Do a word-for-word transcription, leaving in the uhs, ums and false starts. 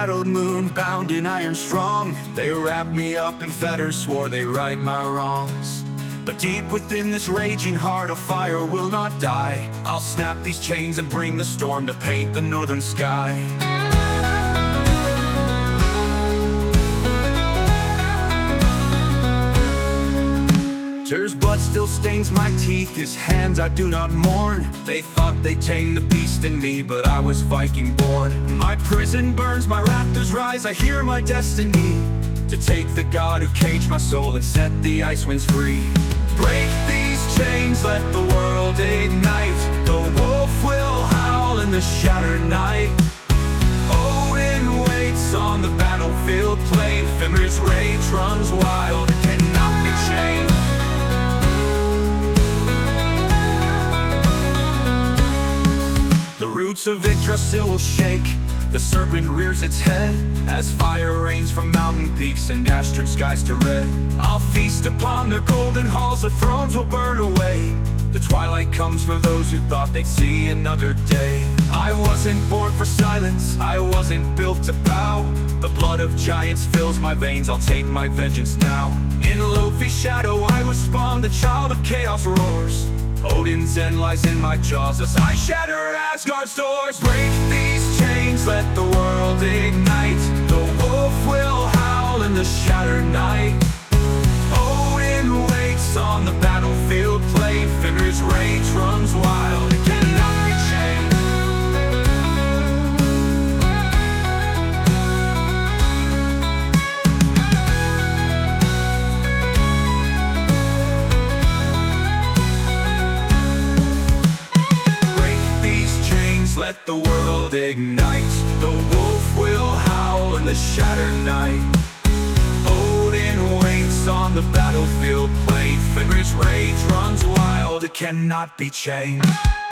embattled moon, bound in iron strong. They wrapped me up in fetters, swore they right my wrongs. But deep within this raging heart, a fire will not die. I'll snap these chains and bring the storm to paint the northern sky. Tears blood still stains my teeth, his hands I do not mourn. They thought they'd tame the beast in me, but I was Viking born. My prison burns, my rafters rise, I hear my destiny to take the god who caged my soul and set the ice winds free. Break these chains, let the world ignite. The wolf will howl in the shattered night. Odin waits on the battlefield plain. Fimmir's rage runs wild, it cannot be chained. The roots of Yggdrasil will shake, the serpent rears its head, as fire rains from mountain peaks and ash turns skies to red. I'll feast upon their golden halls, the thrones will burn away. The twilight comes for those who thought they'd see another day. I wasn't born for silence, I wasn't built to bow. The blood of giants fills my veins, I'll take my vengeance now. In Lofi's shadow I was spawned, the child of chaos roars. Odin's end lies in my jaws as I shatter Asgard's doors. Break these chains, let the world ignite. The wolf will howl in the shattered night. Odin waits on the battlefield plain. Fimmir's rage runs wild, it cannot be chained. Let the world ignite. The wolf will howl in the shattered night. Odin waits on the battlefield plain. Fimmir's rage runs wild, it cannot be chained.